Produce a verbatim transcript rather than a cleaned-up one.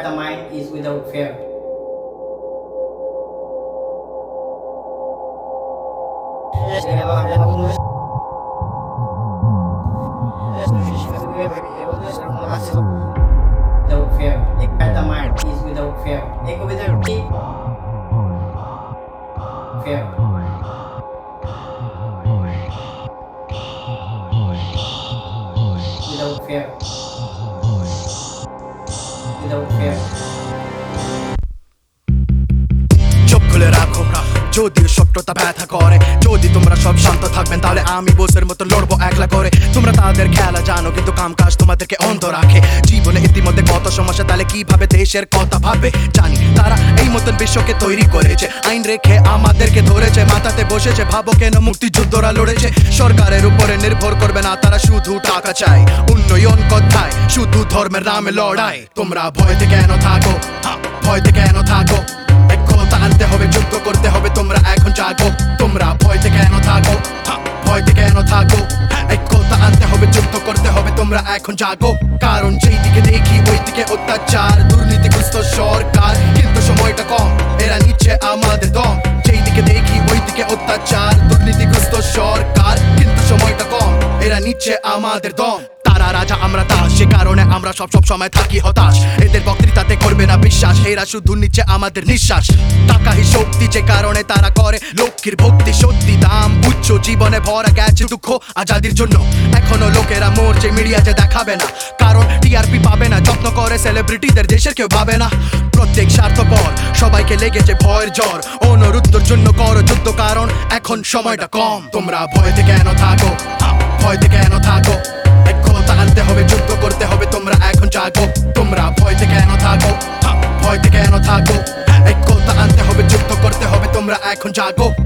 the mind is without fear. Without fear. The mind is without fear. Ego without fear. Fear. Without fear. Without fear. চোখ খুলে রাখো যদিও সত্যতা ব্যথা করে। যদি তোমরা সব শান্ত থাকবেন তাহলে আমি বোসের মতো লড়বো একলা করে। তোমরা তাদের খেলা জানো কিন্তু কামকাজ তোমাদেরকে অন্ধ রাখে। জীবনে ইতিমধ্যে কত সমস্যা, তাহলে কিভাবে দেশের কথা ভাবে? জানি তারা এই মতন বিশ্বকে তৈরি করেছে, আইন রেখে আমাদেরকে ধরেছে, মাথাতে বসেছে। ভাবো কেন মুক্তিযুদ্ধরা লড়েছে? সরকারের উপরে নির্ভর করবে না, তারা শুধু টাকা চায়। উন্নয়ন কোথায়? শুধু ধর্মের নামে লড়াই। তোমরা ভয়তে কেন থাকো? ভয়তে কেন থাকো? একতা আনতে হবে, যুদ্ধ করতে হবে। তোমরা এখন জাগো। তোমরা ভয়তে কেন থাকো? ভয়তে কেন থাকো? একতা আনতে হবে, যুদ্ধ করতে হবে। তোমরা এখন জাগো। কারণ যেই দিকে দেখি ওই দিকে অত্যাচার, দুর্নীতিগ্রস্ত সরকার, কিন্তু সময়টা কম, এরা নিচ্ছে আমাদের দম। যেই দিকে দেখি ওই দিকে অত্যাচার, দুর্নীতিগ্রস্ত সরকার, কিন্তু সময়টা কম, এরা নিচ্ছে আমাদের দম। তারা রাজা আমরা দাস, সে কারণে আমরা সব সব সময় থাকি হতাশ। এদের বক্তৃতাতে করবে না বিশ্বাস, এরা শুধু নিচ্ছে আমাদের নিঃশ্বাস। টাকা হি শক্তি, যে কারণে তারা করে লক্ষ্মীর ভক্তি। সত্যি দাম উচ্চ, জীবনে ভরা গেছে দুঃখ আজাদির জন্য। এখনো লোকেরা মরছে, মিডিয়া যে দেখাবে না, কারণ টিআরপি পাবে না। যত্ন করে সেলিব্রিটিদের, দেশের কেউ ভাবে না। প্রত্যেক স্বার্থপর, সবাইকে লেগেছে ভয়ের জ্বর। অনুরুদ্ধর জন্য করো যুদ্ধ, কারণ এখন সময়টা কম। তোমরা ভয়তে কেন থাকো? ভয়তে কেন থাকো? একতা আনতে হবে, যুদ্ধ করতে হবে। তোমরা এখন জাগো। তোমরা ভয়তে কেন থাকো? ভয়তে কেন থাকো? একতা আনতে হবে, যুদ্ধ করতে হবে। তোমরা এখন জাগো।